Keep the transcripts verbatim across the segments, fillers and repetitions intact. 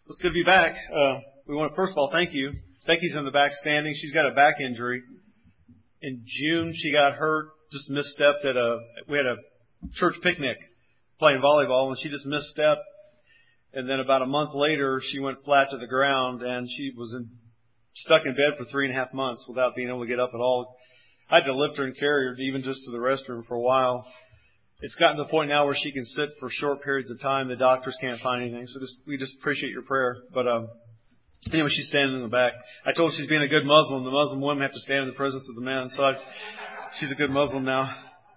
It's good to be back. Uh, we want to first of all thank you. Becky's in the back standing. She's got a back injury. In June, she got hurt, just misstepped at a, we had a church picnic playing volleyball, and she just misstepped. And then about a month later, she went flat to the ground, and she was in, stuck in bed for three and a half months without being able to get up at all. I had to lift her and carry her even just to the restroom for a while. It's gotten to the point now where she can sit for short periods of time. The doctors can't find anything. So just, we just appreciate your prayer. But um, anyway, she's standing in the back. I told her she's being a good Muslim. The Muslim women have to stand in the presence of the men. So I've, she's a good Muslim now.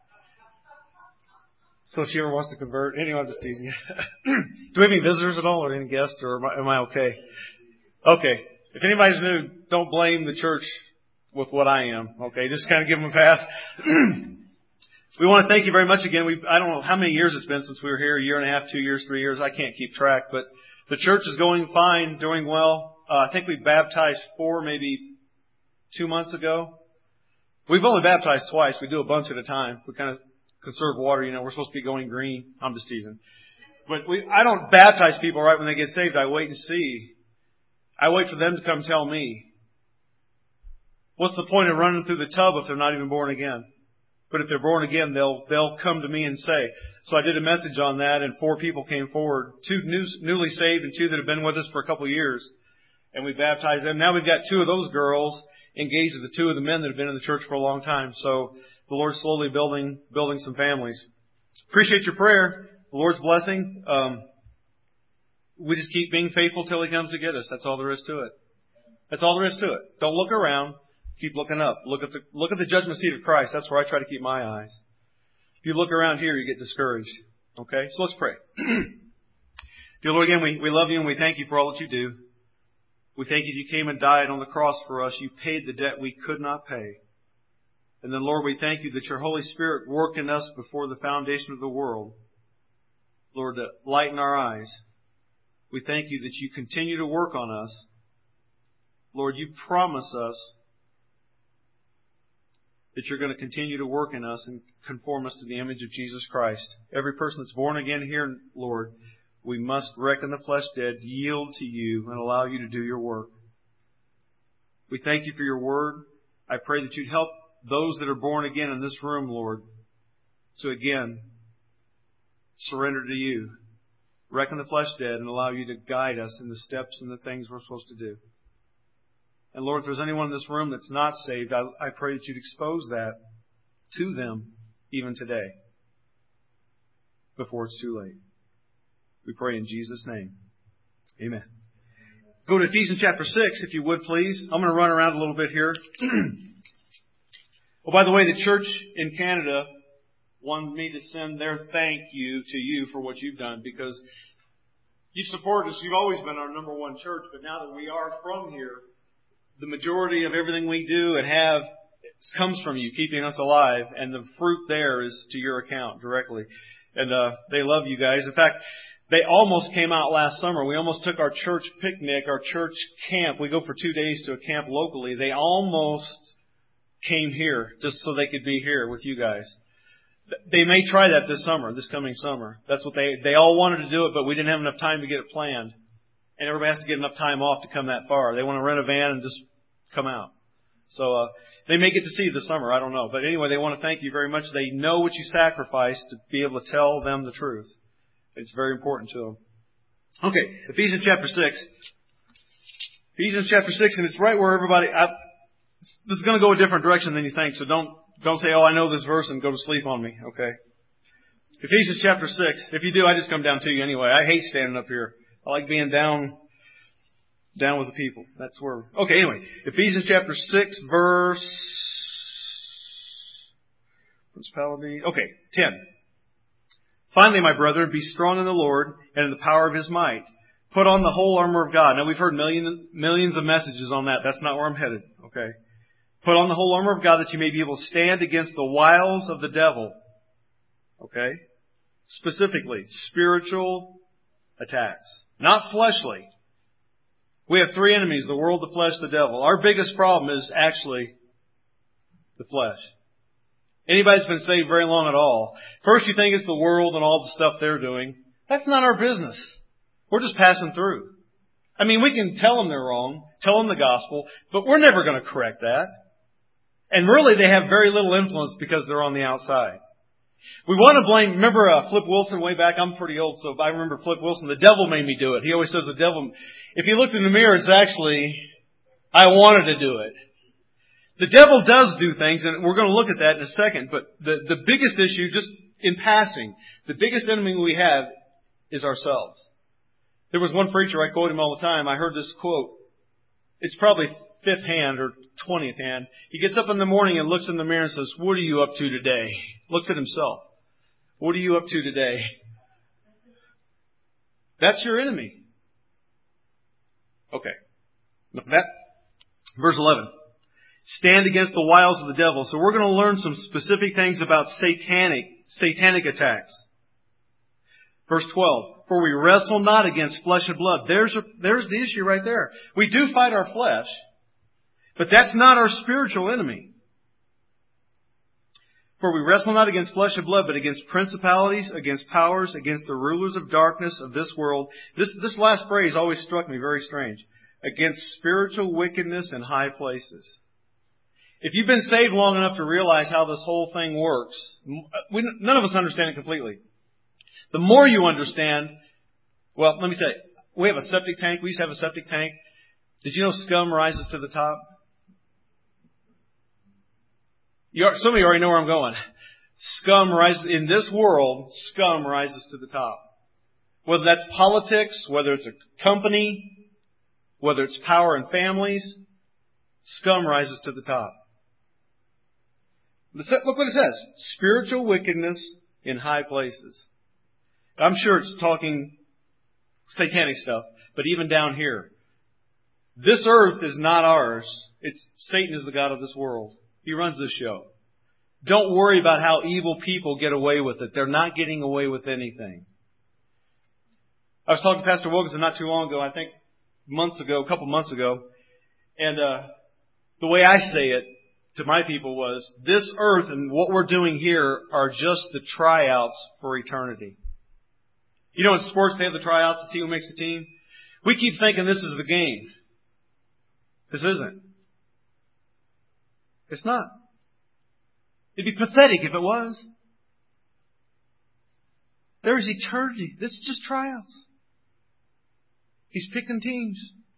So if she ever wants to convert, anyway, I'm just teasing you. Do we have any visitors at all or any guests, or am I, am I okay? Okay. If anybody's new, don't blame the church with what I am. Okay, just kind of give them a pass. We want to thank you very much again. We I don't know how many years it's been since we were here, a year and a half, two years, three years. I can't keep track, but the church is going fine, doing well. Uh, I think we baptized four, maybe two months ago. We've only baptized twice. We do a bunch at a time. We kind of conserve water. You know, we're supposed to be going green. I'm just teasing. But we, I don't baptize people right when they get saved. I wait and see. I wait for them to come tell me. What's the point of running through the tub if they're not even born again? But if they're born again, they'll they'll come to me and say. So I did a message on that, and four people came forward, two new, newly saved and two that have been with us for a couple of years. And we baptized them. Now we've got two of those girls engaged with the two of the men that have been in the church for a long time. So the Lord's slowly building building some families. Appreciate your prayer. The Lord's blessing. Um, we just keep being faithful till He comes to get us. That's all there is to it. That's all there is to it. Don't look around. Keep looking up. Look at the look at the judgment seat of Christ. That's where I try to keep my eyes. If you look around here, you get discouraged. Okay? So let's pray. Dear Lord, again, we, we love you and we thank you for all that you do. We thank you that you came and died on the cross for us. You paid the debt we could not pay. And then, Lord, we thank you that your Holy Spirit worked in us before the foundation of the world. Lord, to lighten our eyes. We thank you that you continue to work on us. Lord, you promise us that you're going to continue to work in us and conform us to the image of Jesus Christ. Every person that's born again here, Lord, we must reckon the flesh dead, yield to you, and allow you to do your work. We thank you for your word. I pray that you'd help those that are born again in this room, Lord, to again surrender to you, reckon the flesh dead, and allow you to guide us in the steps and the things we're supposed to do. And Lord, if there's anyone in this room that's not saved, I, I pray that you'd expose that to them even today, before it's too late. We pray in Jesus' name. Amen. Go to Ephesians chapter six, if you would, please. I'm going to run around a little bit here. Oh, by the way, the church in Canada wanted me to send their thank you to you for what you've done, because you've supported us. You've always been our number one church, but now that we are from here, the majority of everything we do and have comes from you, keeping us alive, and the fruit there is to your account directly. And uh, they love you guys. In fact, they almost came out last summer. We almost took our church picnic, our church camp. We go for two days to a camp locally. They almost came here just so they could be here with you guys. They may try that this summer, this coming summer. That's what they, they all wanted to do it, but we didn't have enough time to get it planned. And everybody has to get enough time off to come that far. They want to rent a van and just come out. So uh, they may get to see you this summer. I don't know. But anyway, they want to thank you very much. They know what you sacrificed to be able to tell them the truth. It's very important to them. Okay, Ephesians chapter six. Ephesians chapter six, and it's right where everybody... I, this is going to go a different direction than you think, so don't don't say, oh, I know this verse, and go to sleep on me, okay? Ephesians chapter six. If you do, I just come down to you anyway. I hate standing up here. I like being down down with the people. That's where... Okay, anyway. Ephesians chapter six, verse... Principality... Okay, ten. Finally, my brethren, be strong in the Lord and in the power of His might. Put on the whole armor of God. Now, we've heard million, millions of messages on that. That's not where I'm headed, okay? Put on the whole armor of God that you may be able to stand against the wiles of the devil. Okay? Specifically, spiritual attacks. Not fleshly. We have three enemies, the world, the flesh, the devil. Our biggest problem is actually the flesh. Anybody that's been saved very long at all, first you think it's the world and all the stuff they're doing. That's not our business. We're just passing through. I mean, we can tell them they're wrong, tell them the gospel, but we're never going to correct that. And really, they have very little influence because they're on the outside. We want to blame, remember uh, Flip Wilson way back? I'm pretty old, so I remember Flip Wilson. The devil made me do it. He always says the devil, if he looked in the mirror, it's actually, I wanted to do it. The devil does do things, and we're going to look at that in a second, but the, the biggest issue, just in passing, the biggest enemy we have is ourselves. There was one preacher, I quote him all the time, I heard this quote. It's probably fifth hand or twentieth hand. He gets up in the morning and looks in the mirror and says, what are you up to today? Looks at himself. What are you up to today? That's your enemy. Okay. That, verse eleven. Stand against the wiles of the devil. So we're going to learn some specific things about satanic, satanic attacks. Verse twelve. For we wrestle not against flesh and blood. There's, a, there's the issue right there. We do fight our flesh, but that's not our spiritual enemy. For we wrestle not against flesh and blood, but against principalities, against powers, against the rulers of darkness of this world. This, this last phrase always struck me very strange. Against spiritual wickedness in high places. If you've been saved long enough to realize how this whole thing works, we, none of us understand it completely. The more you understand, well, let me tell you, we have a septic tank. We used to have a septic tank. Did you know scum rises to the top? You are, some of you already know where I'm going. Scum rises, in this world, scum rises to the top. Whether that's politics, whether it's a company, whether it's power in families, scum rises to the top. Look what it says. Spiritual wickedness in high places. I'm sure it's talking satanic stuff, but even down here. This earth is not ours. It's Satan is the god of this world. He runs this show. Don't worry about how evil people get away with it. They're not getting away with anything. I was talking to Pastor Wilkinson not too long ago, I think months ago, a couple months ago, and uh, the way I say it to my people was, this earth and what we're doing here are just the tryouts for eternity. You know, in sports, they have the tryouts to see who makes the team. We keep thinking this is the game. This isn't. It's not. It'd be pathetic if it was. There is eternity. This is just tryouts. He's picking teams.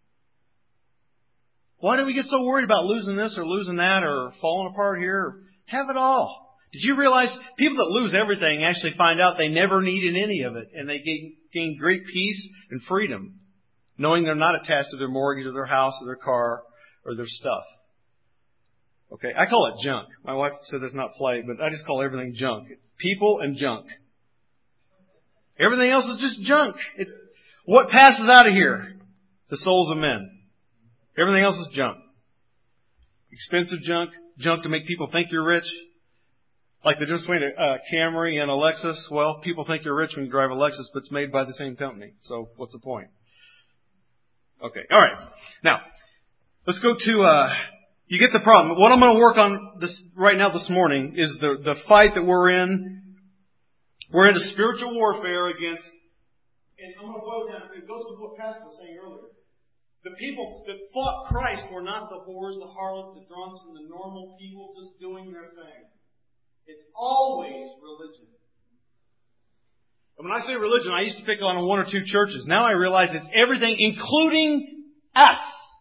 Why do we get so worried about losing this or losing that or falling apart here? Have it all. Did you realize people that lose everything actually find out they never needed any of it, and they gain, gain great peace and freedom, knowing they're not attached to their mortgage or their house or their car or their stuff. Okay, I call it junk. My wife said that's not polite, but I just call everything junk. People and junk. Everything else is just junk. It, what passes out of here? The souls of men. Everything else is junk. Expensive junk, junk to make people think you're rich. Like the difference between a uh, Camry and a Lexus. Well, people think you're rich when you drive a Lexus, but it's made by the same company. So what's the point? Okay, all right. Now, let's go to, uh, you get the problem. What I'm going to work on this right now this morning is the, the fight that we're in. We're in a spiritual warfare against, and I'm going to boil it down. It goes with what Pastor was saying earlier. The people that fought Christ were not the whores, the harlots, the drunks, and the normal people just doing their thing. It's always religion. And when I say religion, I used to pick on one or two churches. Now I realize it's everything, including us.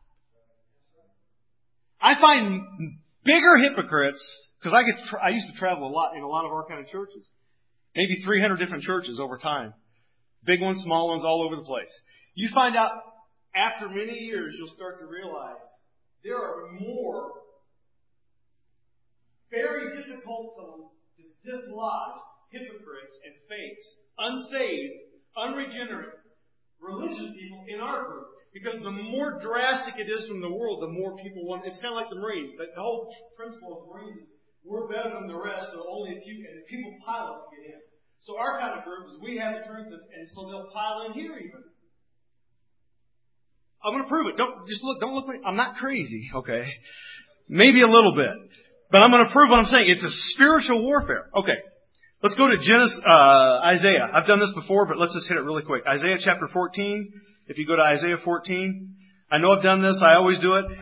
I find bigger hypocrites, because I get tra- I used to travel a lot in a lot of our kind of churches. Maybe three hundred different churches over time. Big ones, small ones, all over the place. You find out after many years, you'll start to realize there are more very difficult to, to dislodge hypocrites and fakes, unsaved, unregenerate, religious people in our group. Because the more drastic it is from the world, the more people want. It's kind of like the Marines. The whole principle of the Marines is we're better than the rest, so only a few, and people pile up to get in. So our kind of group is we have the truth, and, and so they'll pile in here even. I'm going to prove it. Don't just look. Don't look like I'm not crazy. Okay, maybe a little bit, but I'm going to prove what I'm saying. It's a spiritual warfare. Okay, let's go to Genesis, uh, Isaiah. I've done this before, but let's just hit it really quick. Isaiah chapter fourteen. if you go to Isaiah fourteen, I know I've done this. I always do it.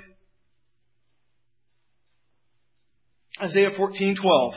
Isaiah fourteen twelve.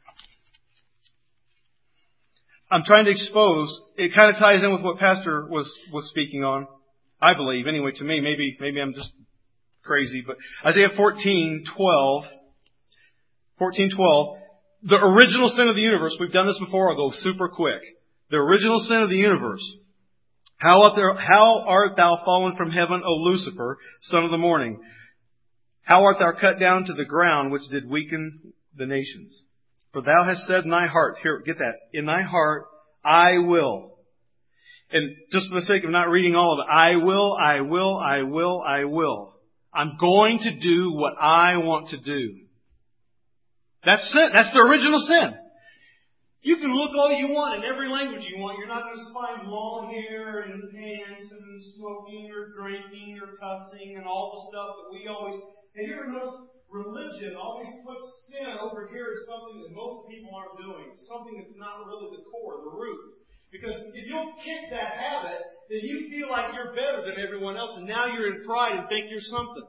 I'm trying to expose. It kind of ties in with what Pastor was was speaking on. I believe, anyway. To me, maybe maybe I'm just crazy, but Isaiah fourteen twelve. fourteen twelve. The original sin of the universe. We've done this before. I'll go super quick. The original sin of the universe. How art thou, how art thou fallen from heaven, O Lucifer, son of the morning? How art thou cut down to the ground, which did weaken the nations? For thou hast said in thy heart, here, get that, in thy heart, I will. And just for the sake of not reading all of it, I will, I will, I will, I will. I'm going to do what I want to do. That's sin. That's the original sin. You can look all you want in every language you want. You're not going to find long hair and pants and smoking or drinking or cussing and all the stuff that we always... And you ever notice religion always puts sin over here as something that most people aren't doing. Something that's not really the core, the root. Because if you'll kick that habit, then you feel like you're better than everyone else and now you're in pride and think you're something.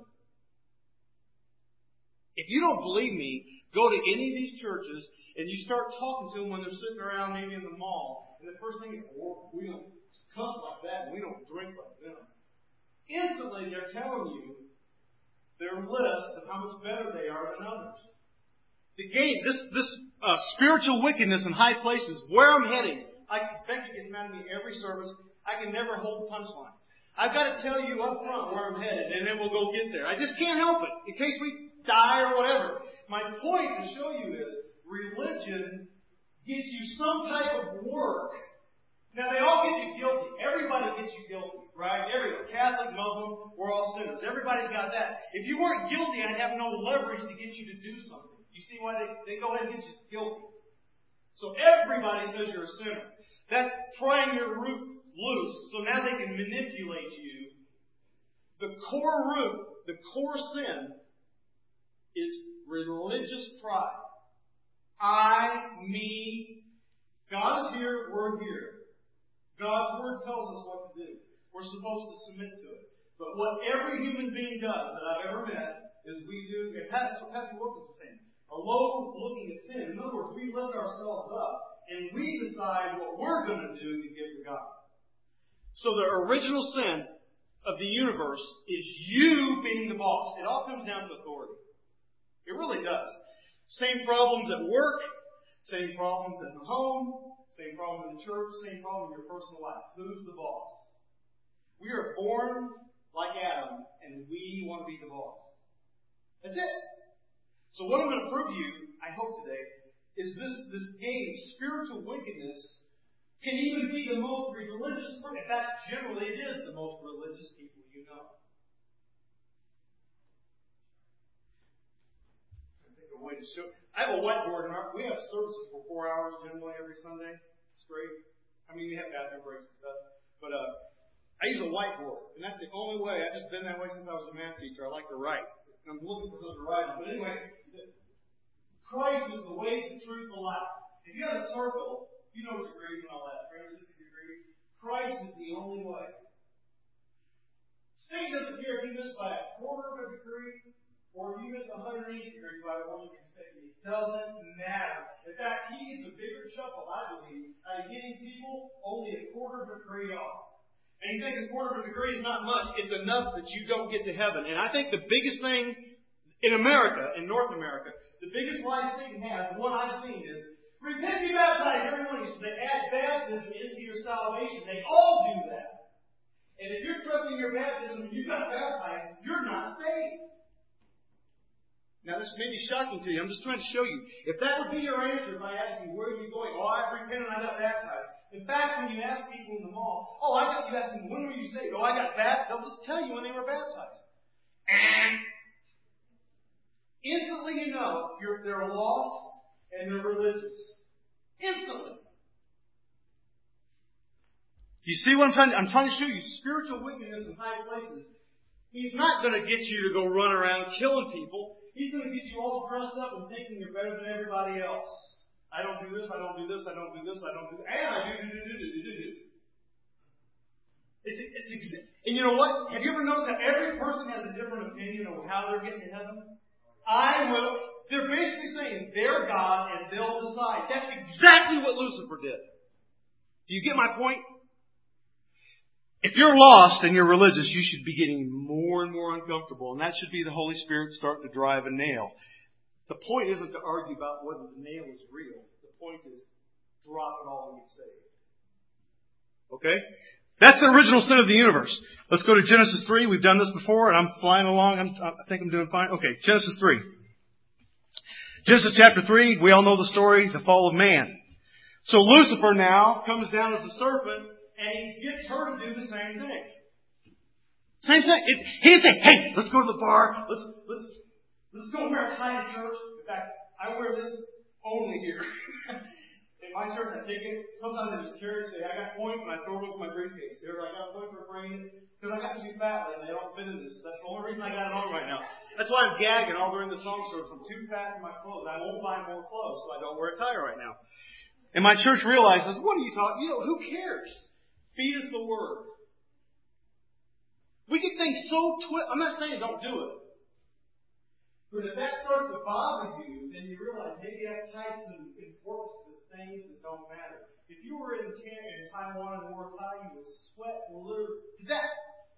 If you don't believe me, go to any of these churches and you start talking to them when they're sitting around maybe in the mall. And the first thing is, well, we don't cuss like that and we don't drink like them. Instantly they're telling you their list of how much better they are than others. The game, this this uh, spiritual wickedness in high places, where I'm heading. I, Becky gets mad at me every service. I can never hold the punchline. I've got to tell you up front where I'm headed, and then we'll go get there. I just can't help it, in case we die or whatever. My point to show you is, religion gets you some type of work. Now, they all get you guilty. Everybody gets you guilty, right? Everybody. Catholic, Muslim, we're all sinners. Everybody's got that. If you weren't guilty, I'd have no leverage to get you to do something. You see why they, they go ahead and get you guilty? So everybody says you're a sinner. That's prying your root loose, so now they can manipulate you. The core root, the core sin, is religious pride. I, me, God is here, we're here. God's Word tells us what to do. We're supposed to submit to it. But what every human being does that I've ever met is we do, and that's what Pastor Wilkins was saying, a low looking at sin. In other words, we lift ourselves up and we decide what we're going to do to give to God. So the original sin of the universe is you being the boss. It all comes down to authority. It really does. Same problems at work, same problems at the home, same problem in the church, same problem in your personal life. Who's the boss? We are born like Adam, and we want to be the boss. That's it. So what I'm going to prove to you, I hope today, is this, this game, spiritual wickedness, can even be the most religious person. In fact, generally it is the most religious people you know. Way to show. I have a whiteboard in our, we have services for four hours generally every Sunday straight. I mean, we have bathroom breaks and stuff. But uh, I use a whiteboard, and that's the only way. I've just been that way since I was a math teacher. I like to write. And I'm looking for something to write on. But anyway, Christ is the way, the truth, the life. If you have a circle, you know degrees and all that, three hundred sixty degrees. Christ is the only way. Satan doesn't care if you miss by a quarter of a degree, or if you miss one hundred eighty degrees by one consecutive. It doesn't matter. In fact, he gets a bigger chuckle, I believe, out of getting people only a quarter of a degree off. And you think a quarter of a degree is not much. It's enough that you don't get to heaven. And I think the biggest thing in America, in North America, the biggest lie Satan has, the one I've seen is, repent, be baptized, everyone. So they add baptism into your salvation. They all do that. And if you're trusting your baptism and you got baptized, you're not saved. Now, this may be shocking to you. I'm just trying to show you. If that would be your answer, if I ask you, where are you going? Oh, I repented and I got baptized. In fact, when you ask people in the mall, oh, I got, you ask them, when were you saved? Oh, I got baptized. They'll just tell you when they were baptized. And instantly you know you're, they're lost and they're religious. Instantly. You see what I'm trying to, I'm trying to show you spiritual wickedness in high places. He's not going to get you to go run around killing people. He's going to get you all dressed up and thinking you're better than everybody else. I don't do this, I don't do this, I don't do this, I don't do this, and I do, do, do, do, do, do, do. It's, it's, it's, and you know what? Have you ever noticed that every person has a different opinion of how they're getting to heaven? I will. They're basically saying they're God and they'll decide. That's exactly what Lucifer did. Do you get my point? If you're lost and you're religious, you should be getting more and more uncomfortable. And that should be the Holy Spirit starting to drive a nail. The point isn't to argue about whether the nail is real. The point is drop it all and get saved. Okay? That's the original sin of the universe. Let's go to Genesis three. We've done this before, and I'm flying along. I'm, I think I'm doing fine. Okay, Genesis three. Genesis chapter three, we all know the story, the fall of man. So Lucifer now comes down as a serpent, and he gets her to do the same thing. Same thing. It, he didn't say, hey, let's go to the bar. Let's, let's, let's go wear a tie to church. In fact, I wear this only here. In my church, I take it. Sometimes I just carry it, say, I got points, and I throw it over my briefcase. Here, I got a point for a brain. Because I got too fat, and they don't fit in this. That's the only reason I got it on right now. That's why I'm gagging all during the song service. I'm too fat in my clothes. I won't buy more clothes, so I don't wear a tie right now. And my church realizes, what are you talking? You know, who cares? Feed us the word. We get things so twisted. I'm not saying don't do it. But if that starts to bother you, then you realize maybe that ties some importance to things that don't matter. If you were in camp in Taiwan and wore a tie, you would sweat literally to death.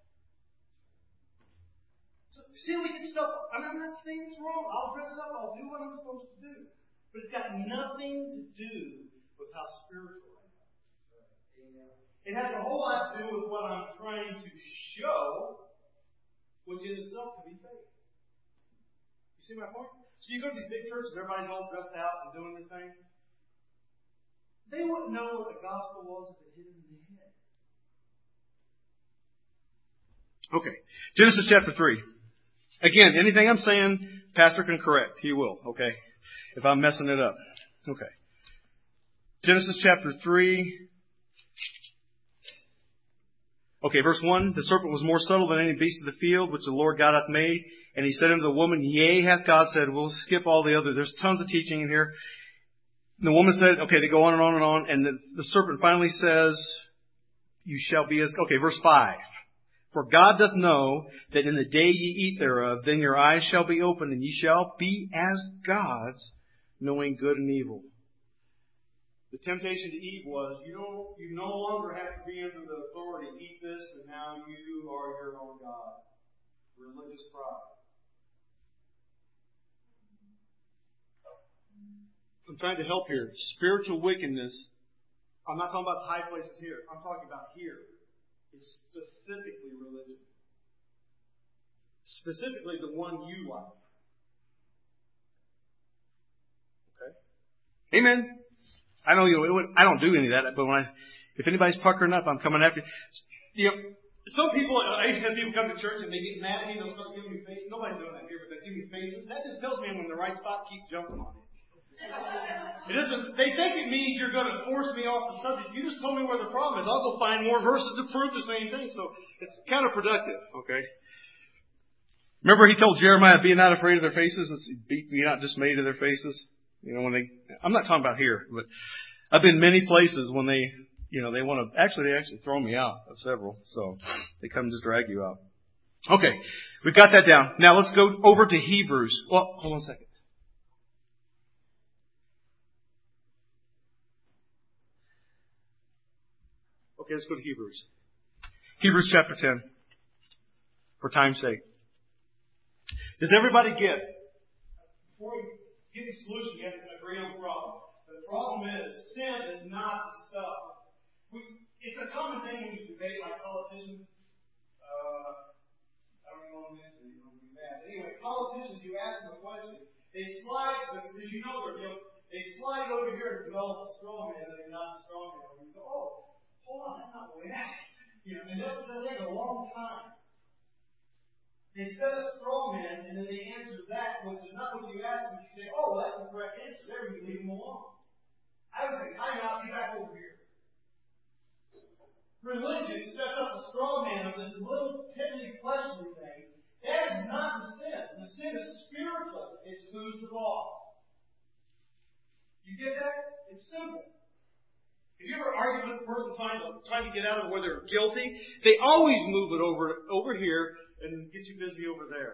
So, see, we get stuff. I mean, I'm not saying it's wrong. I'll dress up. I'll do what I'm supposed to do. But it's got nothing to do with how spiritual I am. It has a whole lot to do with what I'm trying to show, which in itself can be faith. You see my point? So you go to these big churches, everybody's all dressed out and doing their thing. They wouldn't know what the gospel was if it hit them in the head. Okay. Genesis chapter three. Again, anything I'm saying, Pastor can correct. He will. Okay. If I'm messing it up. Okay. Genesis chapter three. Okay, verse one. The serpent was more subtle than any beast of the field, which the Lord God hath made. And he said unto the woman, yea, hath God said. We'll skip all the other. There's tons of teaching in here. And the woman said, okay, they go on and on and on. And the, the serpent finally says, you shall be as, okay, verse five. For God doth know that in the day ye eat thereof, then your eyes shall be opened, and ye shall be as gods, knowing good and evil. The temptation to Eve was, you don't, you no longer have to be under the authority. Eat this, and now you are your own God. Religious pride. I'm trying to help here. Spiritual wickedness. I'm not talking about high places here. I'm talking about here. Is specifically religion. Specifically the one you like. Okay? Amen. I know you know, I don't do any of that, but when I, if anybody's puckering up, I'm coming after you. You know, some people, I used to have people come to church and they get mad at me, they'll start giving me faces. Nobody's doing that here, but they give me faces. That just tells me I'm in the right spot, keep jumping on it. It isn't, they think it means you're going to force me off the subject. You just told me where the problem is. I'll go find more verses to prove the same thing. So it's counterproductive, okay? Remember he told Jeremiah, be not afraid of their faces, be not dismayed of their faces. You know, when they, I'm not talking about here, but I've been many places when they, you know, they want to, actually they actually throw me out of several. So they come just drag you out. Okay, we've got that down. Now let's go over to Hebrews. Well, hold on a second. Okay, let's go to Hebrews. Hebrews chapter ten. For time's sake. Does everybody get, before we get the solution, you have to agree on the problem. The problem is, sin is not the stuff. We, it's a common thing when you debate like politicians. Uh, I don't even want to mention it, you don't do that. Anyway, politicians, you ask them a question, they slide, because you know they're guilty, they slide over here and develop a straw man, and they're not a straw man. And you go, oh, hold on, that's not the way that is. You know, and they'll, they'll take a long time. They set up straw men, and then they answer that, which is not what you ask them. You say, oh, well, that's the correct answer. There, you leave them alone. I would say, time out, get back over here. Religion sets up a straw man of this little piddly fleshly thing. That is not the sin. The sin is spiritual. It's who's the boss. You get that? It's simple. Have you ever argued arguing with the person trying to, trying to get out of where they're guilty, they always move it over, over here and get you busy over there.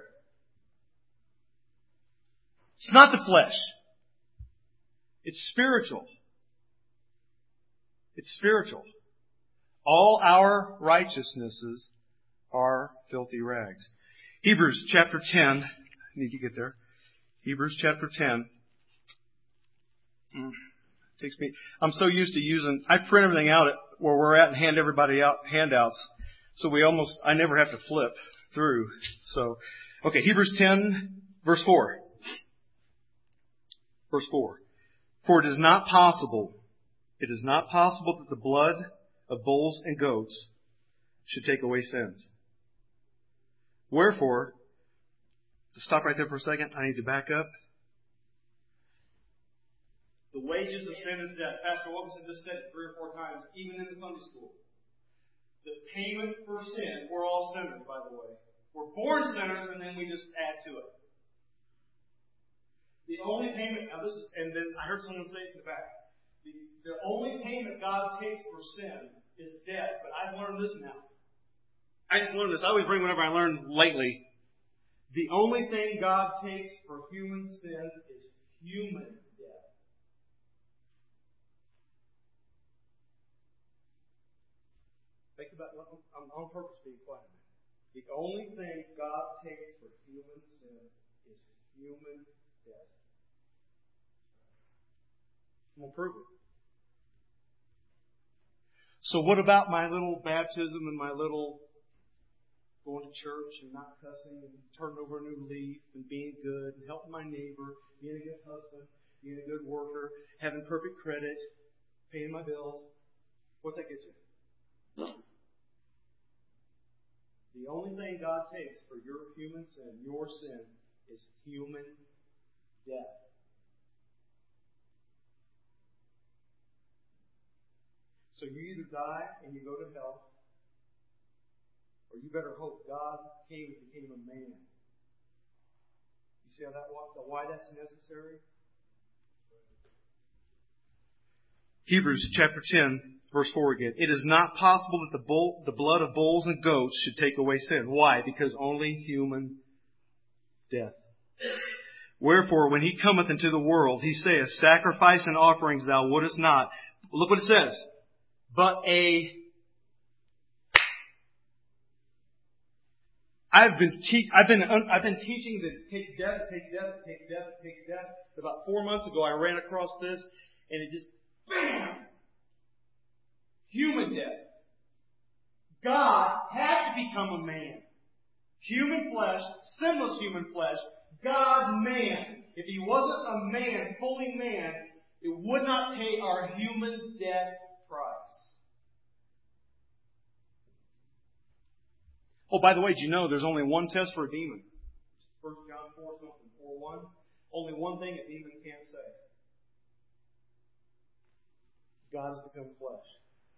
It's not the flesh. It's spiritual. It's spiritual. All our righteousnesses are filthy rags. Hebrews chapter ten. I need to get there. Hebrews chapter ten. Mm, takes me. I'm so used to using. I print everything out at where we're at and hand everybody out handouts, so we almost. I never have to flip through. So, okay, Hebrews ten, verse four. Verse four. For it is not possible. It is not possible that the blood of bulls and goats should take away sins. Wherefore, to stop right there for a second, I need to back up. The wages of sin is death. Pastor Wilkinson just said it three or four times, even in the Sunday school. The payment for sin, we're all sinners, by the way. We're born sinners, and then we just add to it. The only payment, now this is, and then I heard someone say it in the back. The, the only payment God takes for sin is death. But I've learned this now. I just learned this. I always bring whatever I learned lately. The only thing God takes for human sin is human death. Think about it. I'm on purpose being quiet. The only thing God takes for human sin is human death. I'm going to prove it. So what about my little baptism and my little going to church and not cussing and turning over a new leaf and being good and helping my neighbor, being a good husband, being a good worker, having perfect credit, paying my bills? What's that get you? The only thing God takes for your human sin, your sin, is human death. So you either die and you go to hell, or you better hope God came and became a man. You see how that why that's necessary? Hebrews chapter ten, verse four again. It is not possible that the bull, the blood of bulls and goats should take away sin. Why? Because only human death. Wherefore, when he cometh into the world, he saith, sacrifice and offerings thou wouldest not. Look what it says. But a I've been te- I've been I've been teaching that it takes death, it takes death, it takes death, it takes death. About four months ago, I ran across this, and it just bam, human death. God had to become a man, human flesh, sinless human flesh. God man. If he wasn't a man, fully man, it would not pay our human death price. Oh, by the way, did you know there's only one test for a demon? First John four, something, four one. Only one thing a demon can't say. God has become flesh.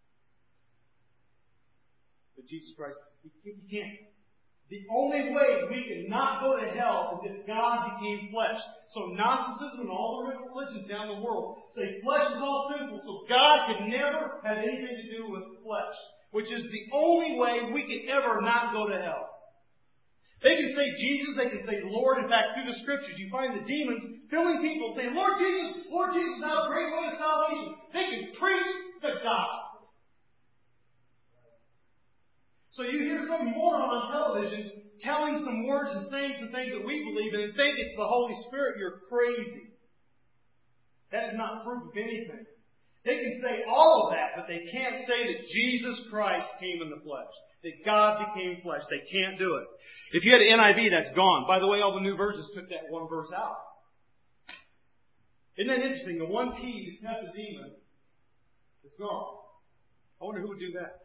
But Jesus Christ, he, he can't. The only way we can not go to hell is if God became flesh. So Gnosticism and all the religions down the world say flesh is all sinful, so God could never have anything to do with flesh. Which is the only way we can ever not go to hell. They can say Jesus, they can say Lord. In fact, through the Scriptures, you find the demons filling people saying, Lord Jesus, Lord Jesus, thou great way of salvation. They can preach the gospel. So you hear some moron on television telling some words and saying some things that we believe in and think it's the Holy Spirit. You're crazy. That is not proof of anything. They can say all of that, but they can't say that Jesus Christ came in the flesh. That God became flesh. They can't do it. If you had an N I V, that's gone. By the way, all the new versions took that one verse out. Isn't that interesting? The one key to test a demon is gone. I wonder who would do that.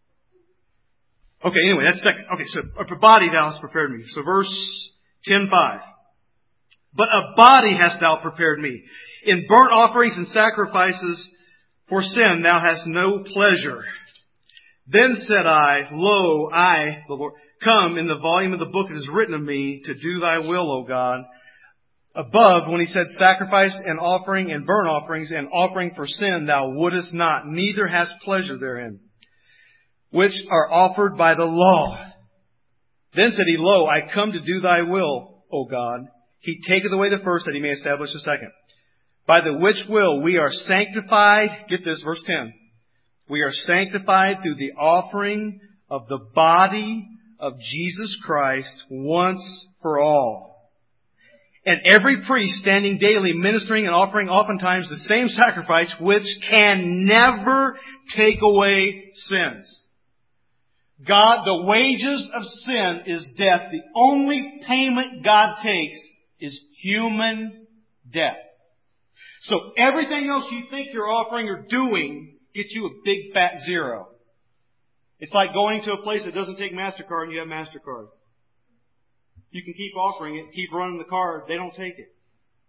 Okay, anyway, that's second. Okay, so a body thou hast prepared me. So verse ten five. But a body hast thou prepared me. In burnt offerings and sacrifices for sin thou hast no pleasure. Then said I, Lo, I, the Lord, come, in the volume of the book it is written of me, to do thy will, O God. above when he said sacrifice and offering and burnt offerings and offering for sin thou wouldest not, neither hast pleasure therein, which are offered by the law. Then said he, Lo, I come to do thy will, O God. He taketh away the first that he may establish the second. By the which will we are sanctified, get this, verse ten. We are sanctified through the offering of the body of Jesus Christ once for all. And every priest standing daily ministering and offering oftentimes the same sacrifice which can never take away sins. God, the wages of sin is death. The only payment God takes is human death. So everything else you think you're offering or doing gets you a big fat zero. It's like going to a place that doesn't take MasterCard and you have MasterCard. You can keep offering it, keep running the card. They don't take it.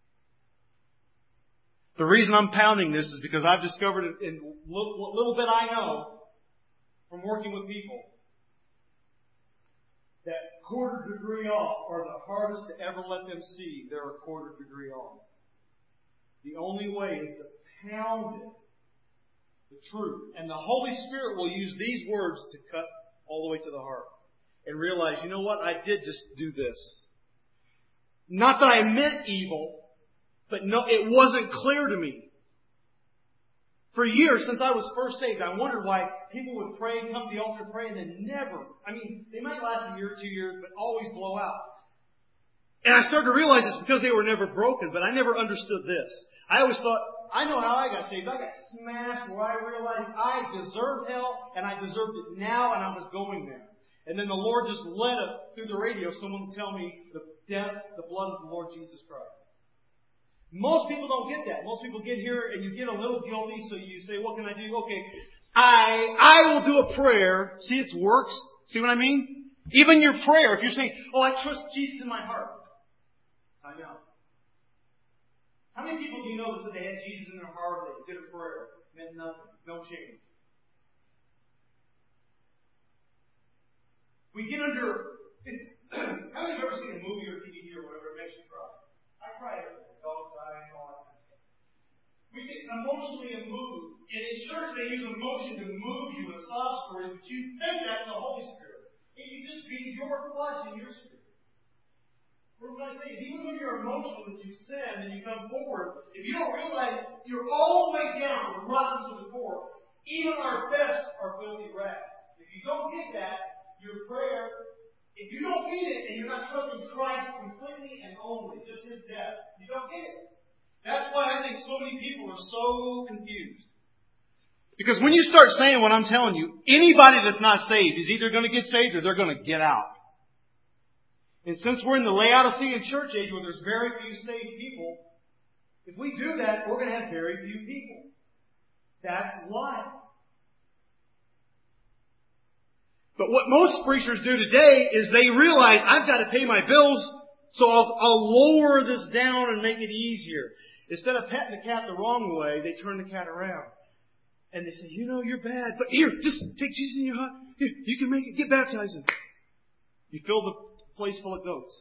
The reason I'm pounding this is because I've discovered in what little bit I know from working with people that quarter degree off are the hardest to ever let them see they're a quarter degree off. The only way is to pound it, the truth. And the Holy Spirit will use these words to cut all the way to the heart. And realize, you know what, I did just do this. Not that I meant evil, but no, it wasn't clear to me. For years, since I was first saved, I wondered why people would pray, come to the altar, pray, and then never, I mean, they might last a year or two years, but always blow out. And I started to realize it's because they were never broken, but I never understood this. I always thought, I know how I got saved. I got smashed where I realized I deserved hell, and I deserved it now, and I was going there. And then the Lord just led it through the radio, someone would tell me the death, the blood of the Lord Jesus Christ. Most people don't get that. Most people get here and you get a little guilty, so you say, what can I do? Okay, I I will do a prayer. See, it works. See what I mean? Even your prayer, if you're saying, oh, I trust Jesus in my heart. I know. How many people do you know that said they had Jesus in their heart, they did a prayer, meant nothing, no change? We get under, it's, how many have ever seen a movie or T V or whatever, it makes you cry? I cry every day. Dogs die and all that kind of stuff. We get emotionally moved. And in church they use emotion to move you with sob stories, but you think that's the Holy Spirit. It can just be your flesh and your spirit. What am I saying? Even when you're emotional that you sin and you come forward, if you don't realize you're all the way down, rotten to the core, even our best are filthy rags. If you don't get that, your prayer, if you don't get it and you're not trusting Christ completely and only, just His death, you don't get it. That's why I think so many people are so confused. Because when you start saying what I'm telling you, anybody that's not saved is either going to get saved or they're going to get out. And since we're in the Laodicean church age where there's very few saved people, if we do that, we're going to have very few people. That's life. But what most preachers do today is they realize I've got to pay my bills, so I'll, I'll lower this down and make it easier. Instead of patting the cat the wrong way, they turn the cat around. And they say, you know, you're bad, but here, just take Jesus in your heart. Here, you can make it. Get baptized. You fill the place full of goats.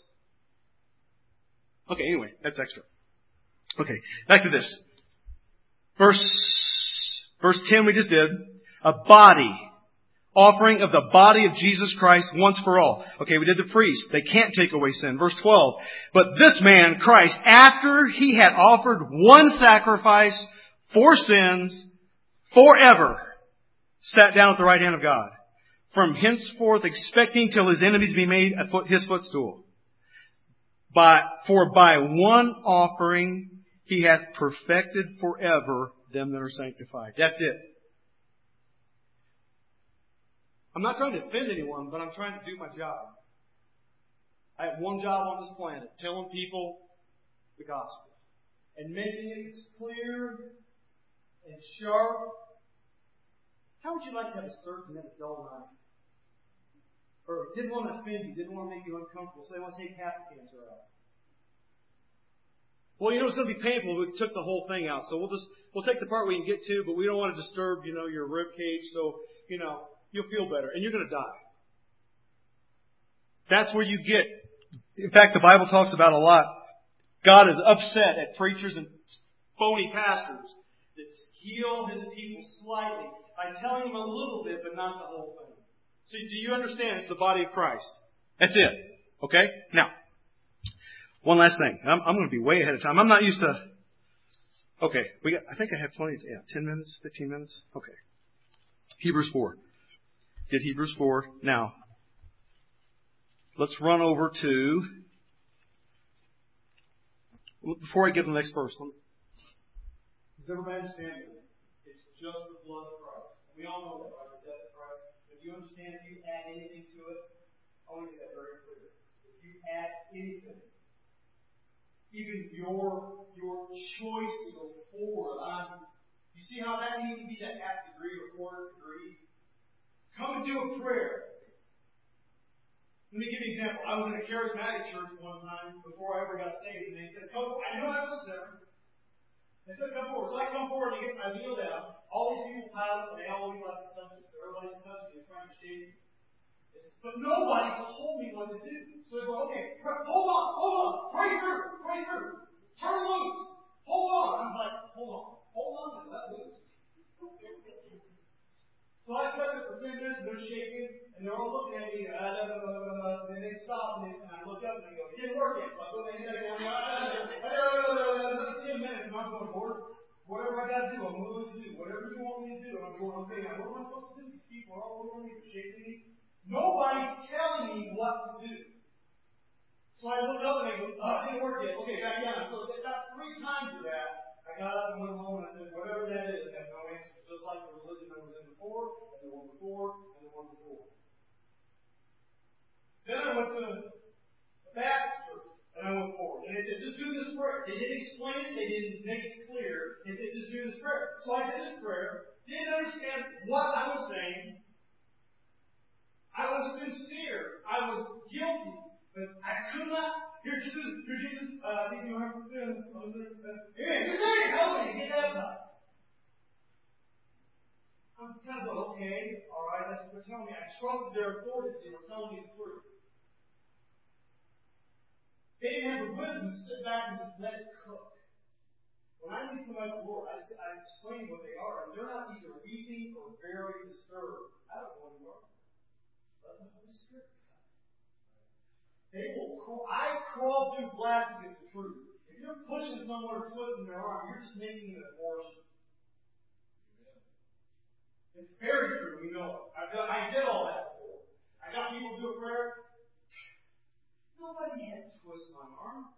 Okay, anyway, that's extra. Okay, back to this. Verse, verse ten we just did. A body. Offering of the body of Jesus Christ once for all. Okay, we did the priest. They can't take away sin. Verse twelve. But this man, Christ, after He had offered one sacrifice for sins forever, sat down at the right hand of God. From henceforth expecting till His enemies be made a foot, His footstool. By, for by one offering He hath perfected forever them that are sanctified. That's it. I'm not trying to offend anyone, but I'm trying to do my job. I have one job on this planet, telling people the gospel. And making it as clear and sharp. How would you like to have a sermon that is dull night? Or didn't want to offend you, didn't want to make you uncomfortable, so they want to take half the cancer out. Well, you know, it's going to be painful if we took the whole thing out. So we'll just, we'll take the part we can get to, but we don't want to disturb, you know, your rib cage. So, you know, you'll feel better. And you're going to die. That's where you get. In fact, the Bible talks about a lot. God is upset at preachers and phony pastors that heal His people slightly by telling them a little bit, but not the whole thing. So do you understand? It's the body of Christ. That's it. Okay? Now, one last thing. I'm, I'm going to be way ahead of time. I'm not used to... Okay, we got, I think I have plenty of... Yeah, ten minutes, fifteen minutes? Okay. Hebrews four. Did Hebrews four. Now, let's run over to... Before I get to the next verse, let me, does everybody understand it? It's just the blood of Christ. We all know that, right? The death of Christ. If you understand, if you add anything to it, I want to get that very clear. If you add anything, even your your choice to go forward on, you see how that needs to be that half degree or quarter degree? Come and do a prayer. Let me give you an example. I was in a charismatic church one time before I ever got saved, and they said, "Come." I know I was there. They said, "Come forward." So I come forward and I get my kneel down. All these people pile up, and they all look like the subjects. Everybody's touching me, trying to shake me. But nobody told me what to do. So they go, "Okay, hold on, hold on, pray through, pray through, turn loose, hold on." I'm like, "Hold on, hold on, and let loose." So I kept it for ten minutes, and they're shaking, and they're all looking at me, uh, da, da, da, da, da, and then they stop, and, and I look up, and they go, "It didn't work yet." So I go back and another ten minutes, and I'm going, "Lord, whatever I got to do, I'm willing to do. Whatever you want me to do." And I'm going, "Okay, now what am I supposed to do? These people are all looking at me, they're shaking me. Nobody's telling me what to do." So I looked up, and they go, "Oh, it didn't work yet. Okay, back down." So about three times of that, I got up and went home, and I said, "Whatever that is, I have no answer." Just like the religion I was in before, and the one before, and the one before. Then I went to a Baptist church, and I went forward. And they said, "Just do this prayer." They didn't explain it. They didn't make it clear. They said, "Just do this prayer." So I did this prayer. Didn't understand what I was saying. I was sincere. I was guilty. But I could not. Here, Jesus. Here, Jesus. Uh, you know, I'm doing. Hey, just say, help me get baptized. I'm kind of going, "Okay, all right, that's what they're telling me." I trusted their authority. They were telling me the truth. They didn't have the wisdom to sit back and just let it cook. When I meet somebody at the Lord, I, I explain what they are, and they're not either weeping or very disturbed. I don't know what you are. Let the Holy Spirit come. They will crawl. I crawl through glass to get the truth. If you're pushing someone or twisting their arm, you're just making an abortion. It's very true. We know it. I've done, I did all that before. I got people do a prayer. Nobody had to twist my arm.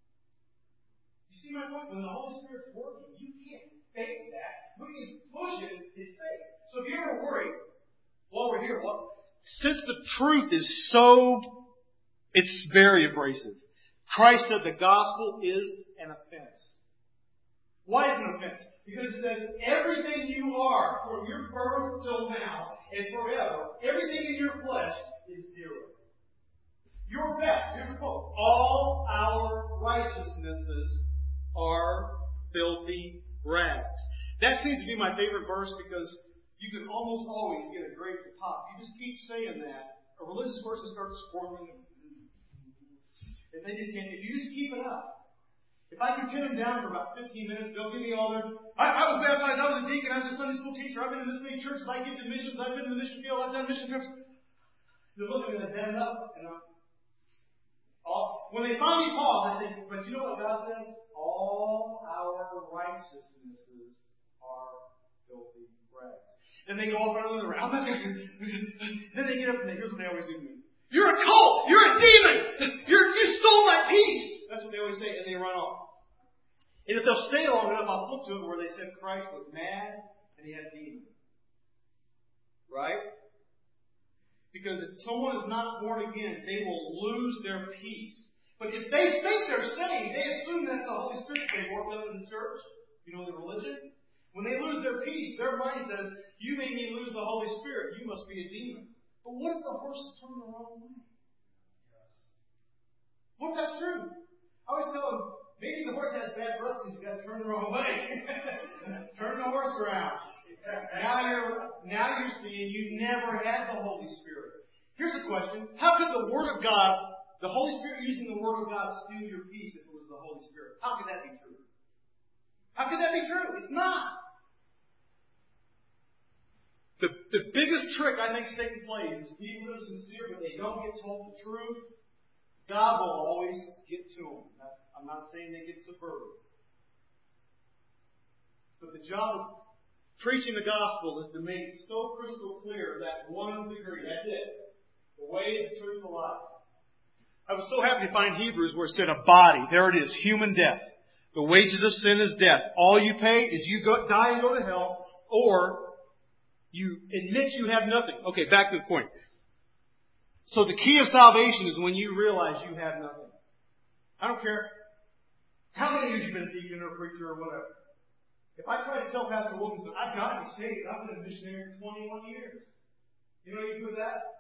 You see my point? When the Holy Spirit's working, you can't fake that. When you push it, it's fake. So if you're ever worried, while we're here, well, since the truth is so, it's very abrasive. Christ said the gospel is an offense. Why is it an offense? Because it says everything you are, from your birth till now, and forever, everything in your flesh is zero. Your best, here's a quote, "All our righteousnesses are filthy rags." That seems to be my favorite verse because you can almost always get a grape to pop. You just keep saying that, a religious person starts squirming. And they just can't, if you just keep it up. If I can pin them down for about fifteen minutes, they'll give me all their... I, I was baptized, I was a deacon, I was a Sunday school teacher, I've been in this many churches, I give to missions, I've been in the mission field, I've done mission trips. They're looking at that up, and I'm... All, when they finally pause, I say, "But you know what God says? All our righteousnesses are filthy rags." And they go off and run around. Then they get up and they, here's what they always do to me. "You're a cult! You're a demon! You're, you stole my peace!" That's what they always say, and they run off. And if they'll stay long enough, I'll flip to it where they said Christ was mad and he had a demon. Right? Because if someone is not born again, they will lose their peace. But if they think they're saved, they assume that's the Holy Spirit they worked up in the church. You know, the religion. When they lose their peace, their mind says, "You made me lose the Holy Spirit. You must be a demon." But what if the horse is turned the wrong way? What if that's true? I always tell them, maybe the horse has bad breath because you've got to turn the wrong way. Turn the horse around. Now you're, now you're seeing you never had the Holy Spirit. Here's a question. How could the Word of God, the Holy Spirit using the Word of God, steal your peace if it was was the Holy Spirit. How could that be true? How could that be true? It's not. The, the biggest trick I think Satan plays is people that are sincere, but they don't get told the truth. God will always get to them. That's, I'm not saying they get subverted. But the job of preaching the gospel is to make it so crystal clear that one degree, that's it. The way, the truth, the life. I was so happy to find Hebrews where it said a body. There it is, human death. The wages of sin is death. All you pay is you go, die and go to hell, or you admit you have nothing. Okay, back to the point. So the key of salvation is when you realize you have nothing. I don't care how many years you've been a deacon or a preacher or whatever. If I try to tell Pastor Wilkinson, I've got to be saved, I've been a missionary for twenty-one years. You know what you do with that?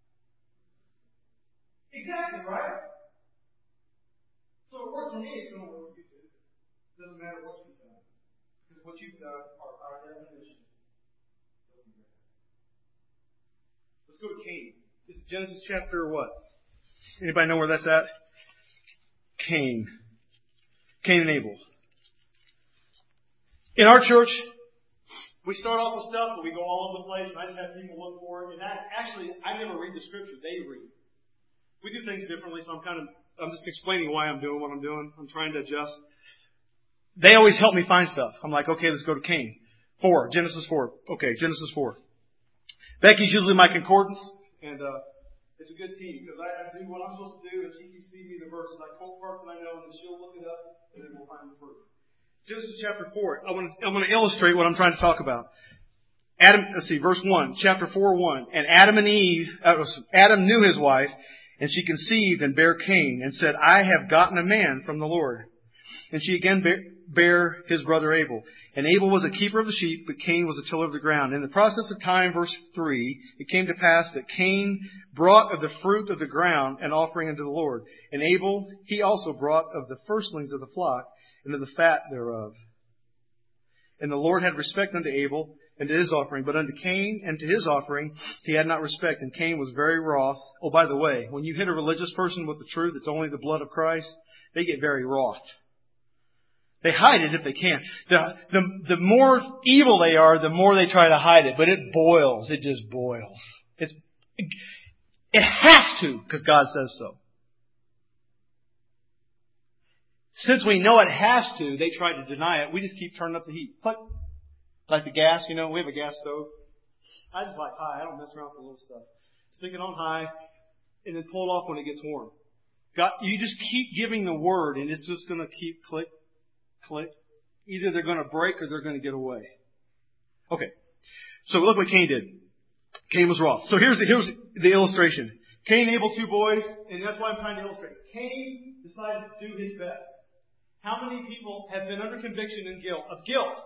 Exactly, right? So it works for me, it's going to work for you too. It doesn't matter what you've done. Because what you've done are our definition. Let's go to Cain. This is Genesis chapter what? Anybody know where that's at? Cain. Cain and Abel. In our church, we start off with stuff, but we go all over the place, and I just have people look for it. And I, actually, I never read the scripture. They read. We do things differently, so I'm kind of, I'm just explaining why I'm doing what I'm doing. I'm trying to adjust. They always help me find stuff. I'm like, okay, let's go to Cain. Four. Genesis four. Okay, Genesis four. Becky's usually my concordance, and uh, it's a good team, because I, I do what I'm supposed to do, and she keeps feeding me the verses. I quote parts that I know, and then she'll look it up, and then we'll find the verse. Genesis chapter four. I want to, I want to illustrate what I'm trying to talk about. Adam, let's see, verse one, chapter four, one. And Adam and Eve, uh, Adam knew his wife, and she conceived and bare Cain, and said, I have gotten a man from the Lord. And she again bare, bare his brother Abel. And Abel was a keeper of the sheep, but Cain was a tiller of the ground. In the process of time, verse three, it came to pass that Cain brought of the fruit of the ground an offering unto the Lord. And Abel, he also brought of the firstlings of the flock, and of the fat thereof. And the Lord had respect unto Abel and to his offering, but unto Cain and to his offering he had not respect, and Cain was very wroth. Oh, by the way, when you hit a religious person with the truth, it's only the blood of Christ, they get very wroth. They hide it if they can. The, the, the more evil they are, the more they try to hide it, but it boils. It just boils. It's, it, it has to, because God says so. Since we know it has to, they try to deny it. We just keep turning up the heat. Like, like the gas, you know, we have a gas stove. I just like high. I don't mess around with the little stuff. Stick it on high, and then pull it off when it gets warm. God, you just keep giving the word, and it's just going to keep click, click. Either they're going to break or they're going to get away. Okay. So look what Cain did. Cain was wroth. So here's the, here's the illustration. Cain and Abel, two boys, and that's why I'm trying to illustrate. Cain decided to do his best. How many people have been under conviction and guilt of guilt?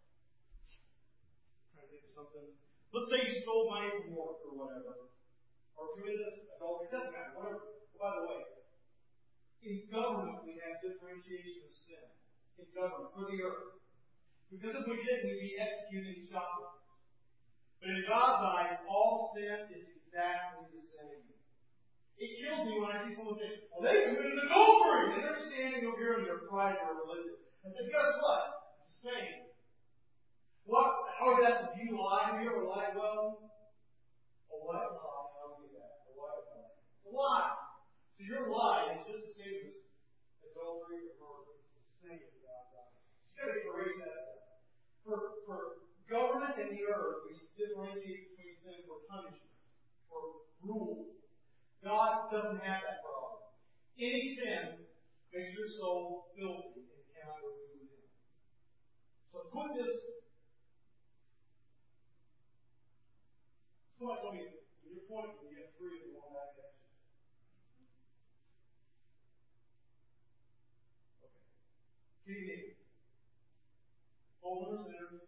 I'm trying to think of something. Let's say you stole money from work or whatever, or committed adultery. It doesn't matter. Whatever. By the way, in government we have differentiation of sin. In government, for the earth, because if we didn't, we'd be executing shopkeepers. But in God's eyes, all sin is exactly the same. It kills me when I see someone say, well, they committed adultery, and they're standing over here in their pride or religion. I said, guess what? It's the same. What? How is that? Do you lie? Have you ever lied well? A white lie, how do you do that? A white lie. A lie. So your lie is just the same as adultery or murder. It's the same as God's eyes. You got to erase that. For, for government and the earth, we differentiate between sin for punishment, for rule. God doesn't have that problem. Any sin makes your soul filthy and cannot go through with Him. So put this. Somebody told me, in your point, you get three of them on that action. Okay. Cain and Abel. Both of them sinners.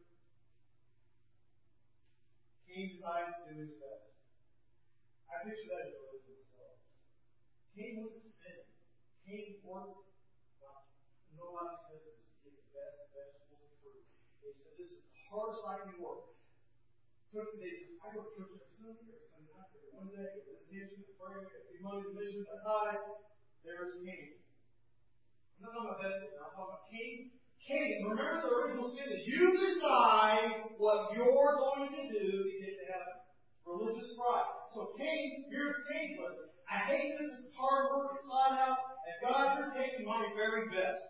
Cain decided to do his best. I picture that as a Cain wasn't sinning. Cain worked like no one's business to get the best vegetables and fruit. He said, this is the hardest I can work. Took the days, I go to church every Sunday, every Sunday night, every Wednesday, every attention, every prayer, every Monday mission, I die. There's Cain. I'm not talking about that. I'm talking about Cain. Cain, remember the original sin is you decide what you're going to do to get to heaven. Religious pride. So Cain, here's Cain's lesson. I hate this. It's hard work. It's flat out. And God, you're taking my very best.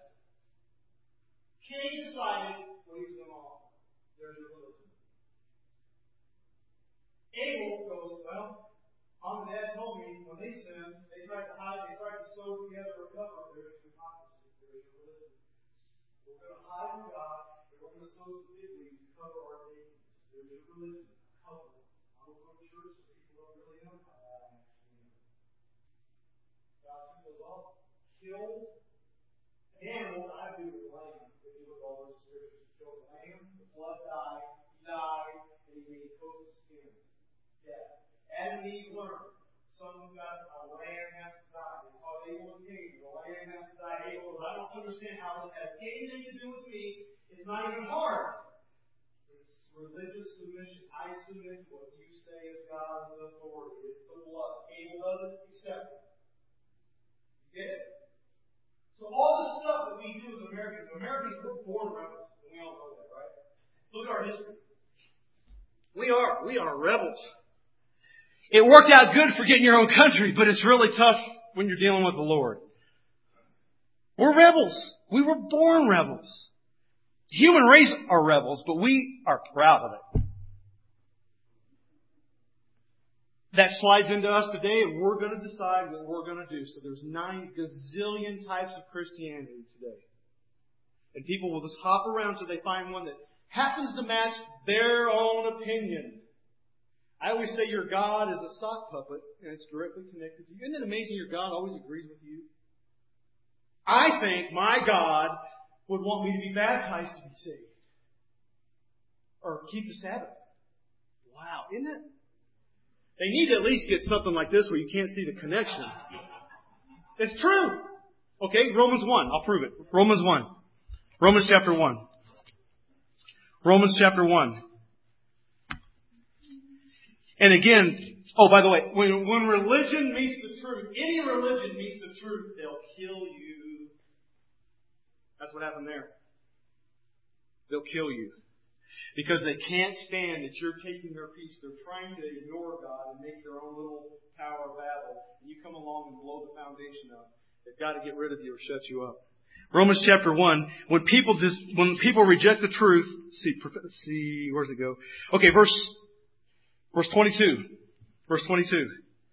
Cain decided what he was going to offer. There's your religion. Abel goes, well, Mom and Dad told me when they sinned, they tried to hide, they tried to sew together a cover. There's your hypocrisy. There's your religion. We're going to hide from God, and we're going to sew some big leaves to cover our nakedness. There's your religion. Cover. I don't go to church, so people don't really know how that actually is. God took those off, killed an animal. I do with the lamb. If you look at all those scriptures, he killed the lamb, the blood died, he died, and he made coats of skin. Death. Adam and Eve learned. Something about a lamb has to die. They taught Abel and Cain. The lamb has to die. Abel, I don't understand how this has anything to do with me. It's not even hard. It's religious submission. I submit to what you say is God's authority. It's the blood. Abel doesn't accept it. You get it? So all the stuff that we do as Americans, Americans were born rebels. And we all know that, right? Look at our history. We are. We are rebels. It worked out good for getting your own country, but it's really tough when you're dealing with the Lord. We're rebels. We were born rebels. Human race are rebels, but we are proud of it. That slides into us today, and we're going to decide what we're going to do. So there's nine gazillion types of Christianity today. And people will just hop around till they find one that happens to match their own opinion. I always say your God is a sock puppet, and it's directly connected to you. Isn't it amazing your God always agrees with you? I think my God would want me to be baptized to be saved. Or keep the Sabbath. Wow, isn't it? They need to at least get something like this where you can't see the connection. It's true. Okay, Romans one. I'll prove it. Romans one. Romans chapter one. Romans chapter one. And again, oh, by the way, when, when religion meets the truth, any religion meets the truth, they'll kill you. That's what happened there. They'll kill you. Because they can't stand that you're taking their peace. They're trying to ignore God and make their own little Tower of Babel. And you come along and blow the foundation up. They've got to get rid of you or shut you up. Romans chapter one, when people just, when people reject the truth, see, see, where's it go? Okay, verse, verse twenty-two. Verse twenty-two.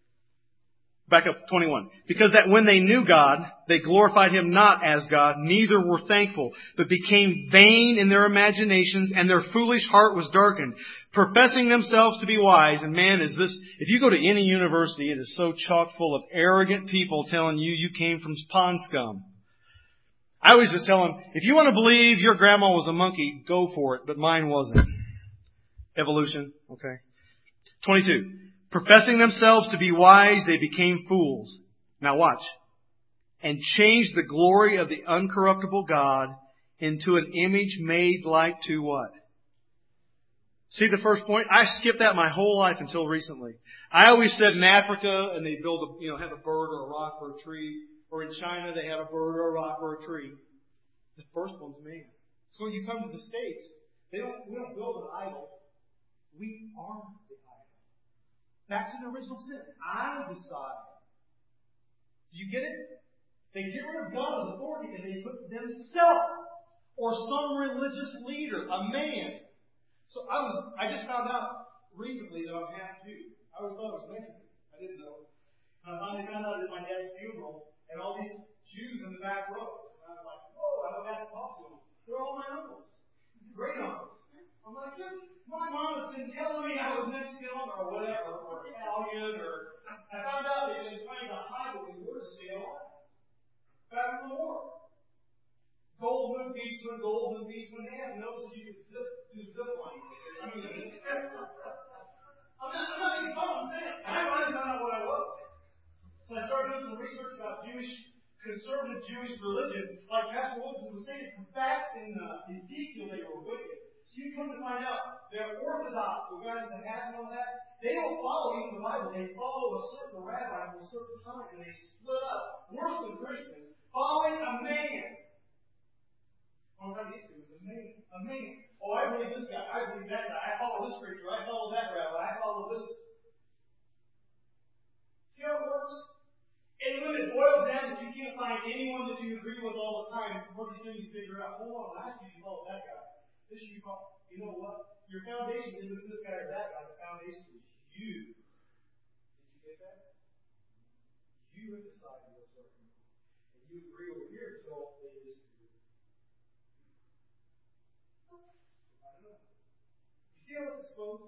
Back up twenty-one. Because that when they knew God, they glorified Him not as God, neither were thankful, but became vain in their imaginations, and their foolish heart was darkened, professing themselves to be wise. And man, is this, if you go to any university, it is so chock full of arrogant people telling you you came from pond scum. I always just tell them, if you want to believe your grandma was a monkey, go for it, but mine wasn't. Evolution, okay. twenty-two. Professing themselves to be wise, they became fools. Now watch. And changed the glory of the uncorruptible God into an image made like to what? See the first point? I skipped that my whole life until recently. I always said in Africa, and they build a, you know, have a bird or a rock or a tree. Or in China, they have a bird or a rock or a tree. The first one's man. So when you come to the States, they don't, we don't build an idol. We are the idol. Back to the original sin. I decide. Do you get it? They get rid of God as authority and they put themselves or some religious leader, a man. So I was, I just found out recently that I'm half Jew. I always thought I was Mexican. I didn't know. And I finally found out at my dad's funeral and all these Jews in the back row. And I was like, whoa, I don't have to talk to them. They're all my uncles. Great uncles. I'm like, my mom has been telling me I was Mexican or whatever, or Italian, or I found out they've been trying to hide what we were still back in the war. Goldman, Beachman, Goldman, Beachman, they have notes that you can zip, do zip lines. I mean, I'm not, I'm not making fun of them. I finally found out what I was. So I started doing some research about Jewish, conservative Jewish religion. Like Pastor Wilson was saying, back in uh, Ezekiel they were wicked. So you come to find out, they're Orthodox, the guys that have on that, they don't follow even the Bible. They follow a certain rabbi for a certain time, and they split up. Worse than Christians, following a man. find anyone that you agree with all the time, pretty soon you figure out, hold on, last year you followed that guy. This year you follow. You know what? Your foundation isn't this guy or that guy. The foundation is you. Did you get that? You have decided what's right. And you agree over here until they disagree. I don't know. You see how it's exposed?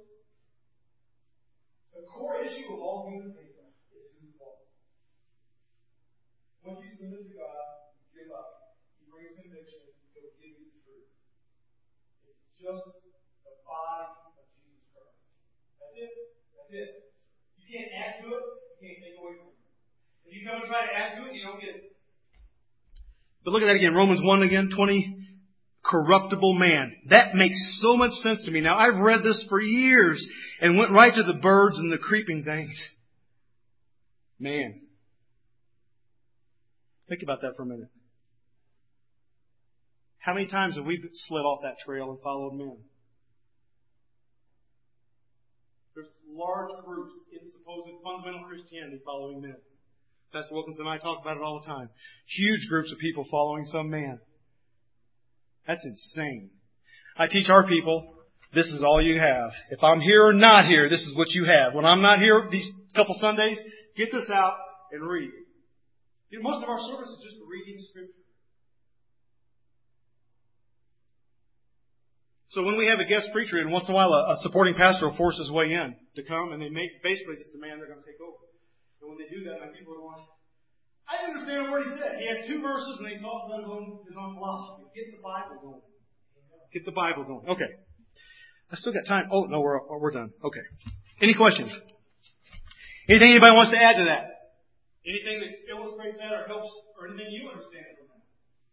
The core issue of all human faith is who's fault. Once you submit to God, you give up. He brings conviction. He'll give you the truth. It's just the body of Jesus Christ. That's it. That's it. You can't add to it. You can't take away from it. If you come and try to add to it, you don't get it. But look at that again. Romans one again, twenty. Corruptible man. That makes so much sense to me. Now, I've read this for years and went right to the birds and the creeping things. Man. Think about that for a minute. How many times have we slid off that trail and followed men? There's large groups in supposed fundamental Christianity following men. Pastor Wilkins and I talk about it all the time. Huge groups of people following some man. That's insane. I teach our people, this is all you have. If I'm here or not here, this is what you have. When I'm not here these couple Sundays, get this out and read. You know, most of our service is just reading Scripture. So when we have a guest preacher, and once in a while a, a supporting pastor will force his way in to come, and they make basically just demand they're going to take over. And when they do that, my people are going, I didn't understand what he said. He had two verses and he talked about his own, his own philosophy. Get the Bible going. Get the Bible going. Okay. I still got time. Oh, no, we're, we're done. Okay. Any questions? Anything anybody wants to add to that? Anything that illustrates that or helps, or anything you understand from that?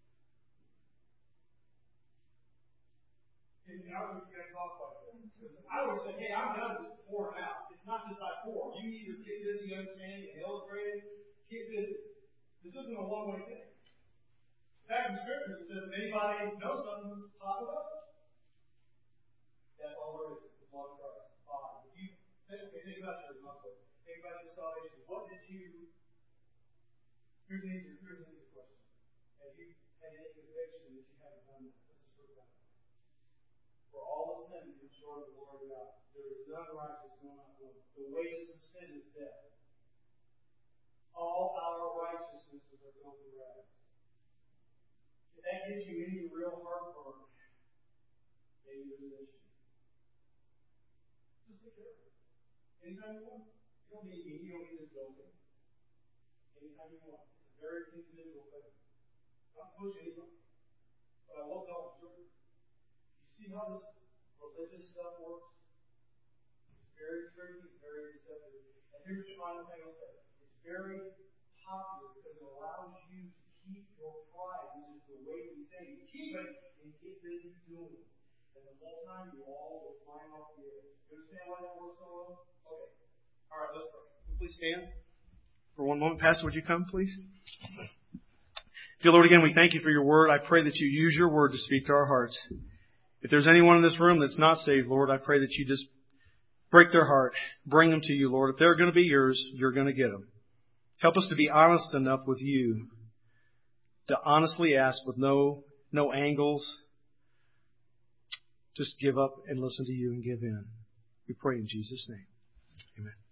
And I was going to talk about that. Because I would say, hey, I'm done just pouring out. It's not just I pour. You either get busy understanding and illustrating, get busy. This isn't a one-way thing. In fact, in Scripture it says, if anybody knows something, talk about it. That's all there is. It's the blood of Christ. Body. If you think, think about your muscle, think about your salvation. What did you? Here's an easier, here's an easier question. Have you had any conviction that you haven't done that? This is for God. For all of sin, you're short of the glory of God. There is none righteous, no not one. The wages of sin is death. All our righteousnesses are filthy rags. If that gives you any real heartburn, maybe there's an issue. Just be careful. Anytime you want. You don't need me. You don't need this building. Anytime you want. It's a very individual thing. Not to push anybody. But I will tell the truth. You see how this religious stuff works? It's very tricky, very deceptive. And here's the final thing I'll say. Very popular because it allows you to keep your pride, which is the way we say you keep it, and get busy doing it. And the whole time you all will flying off the edge. You understand why that works so well? Okay. All right, let's pray. Please stand for one moment. Pastor, would you come, please? Dear Lord, again, we thank you for your word. I pray that you use your word to speak to our hearts. If there's anyone in this room that's not saved, Lord, I pray that you just break their heart. Bring them to you, Lord. If they're going to be yours, you're going to get them. Help us to be honest enough with you to honestly ask with no no angles. Just give up and listen to you and give in. We pray in Jesus' name. Amen.